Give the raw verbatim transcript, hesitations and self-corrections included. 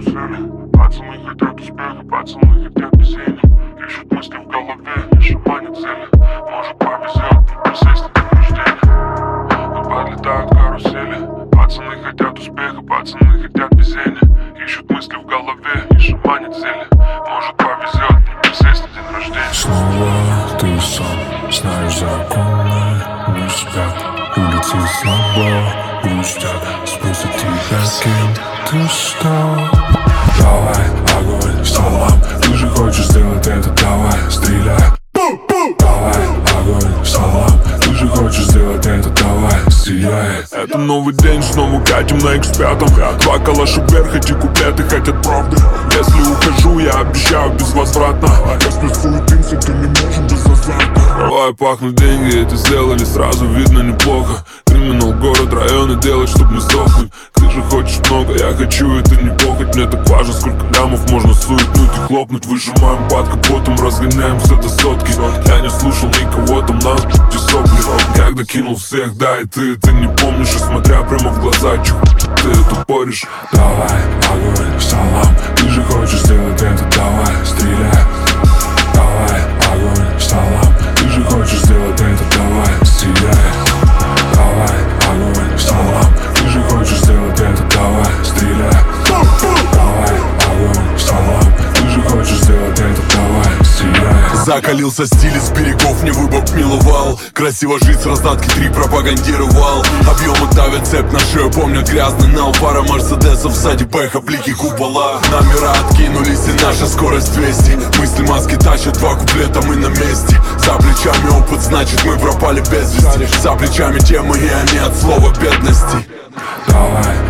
карусели. Пацаны хотят успеха, пацаны хотят везения. Ищут мысли в голове, не шаманят цели. Может повезет, присесть на день рождения. Но подлетают карусели. Пацаны хотят успеха, пацаны хотят везения. Ищут мысли в голове, не шаманят цели. Может повезет, присесть на день рождения. Снова ты сам знаешь законы, не спят. Улицы слабо грустят, спустят тебя, кем ты стал. Давай, огонь, салам, ты же хочешь сделать это, давай, стреляй. Давай, огонь, салам, ты же хочешь сделать это, давай, сияй. Это новый день, снова катим на икс пять. Два калаша вверх, эти куплеты хотят правды. Если ухожу, я обещаю безвозвратно. Если суетимся, то не можем без азарта. Давай пахнут деньги, это сделали сразу, видно неплохо. Криминал, город, районы делать, чтоб не сдохнуть. Ты же хочешь много, я хочу, это не похоть. Мне так важно, сколько лямов можно суетнуть и хлопнуть. Выжимаем под капотом, разгоняемся до сотки. Я не слушал никого, там на эти сопли. Когда кинул всех, да, и ты это не помнишь. И смотря прямо в глаза, чух, ты это поришь. Давай, огонь, салам, ты же хочешь сделать это, давай, стреляй. Давай, огонь, салам, ты же хочешь сделать это, давай, сияй. Давай, огонь, салам, ты же хочешь сделать это, давай, стреляй. Давай, огонь, салам, ты же хочешь сделать это, давай, сияй. Закалился стиль, из берегов не выбор миловал. Красиво жить с раздатки три пропагандировал. Объемы давят цепь на шею, помнят грязный нал. Пара мерседесов сзади, бэха, блики купола. Номера откинулись и наша скорость двести. Мысли маски тащат, два куплета, мы на месте. За плечами опыт, значит мы пропали без вести. За плечами темы и они от слова бедности. Давай,